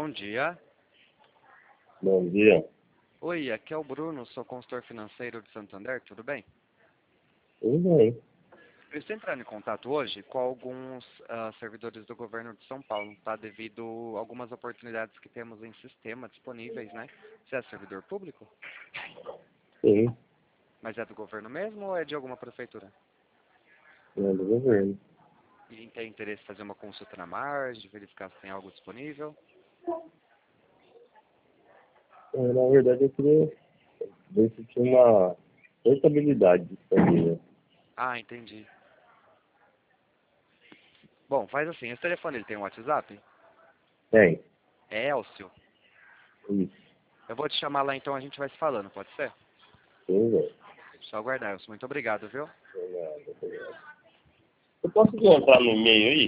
Bom dia. Bom dia. Oi, aqui é o Bruno, sou consultor financeiro de Santander, tudo bem? Tudo bem. Eu estou entrando em contato hoje com alguns servidores do governo de São Paulo, tá? Devido a algumas oportunidades que temos em sistema disponíveis, né? Você é servidor público? Sim, Mas é do governo mesmo ou é de alguma prefeitura? é do governo. E tem interesse em fazer uma consulta na margem, verificar se tem algo disponível? Na verdade, eu queria ver se tinha uma portabilidade disponível. Ah, entendi. Bom, faz assim, esse telefone ele tem um WhatsApp? Tem. É Elcio. Isso. Eu vou te chamar lá então, a gente vai se falando, pode ser? Tudo bem. Só aguardar, Elcio. Muito obrigado, viu? Obrigado. Eu posso entrar no e-mail aí?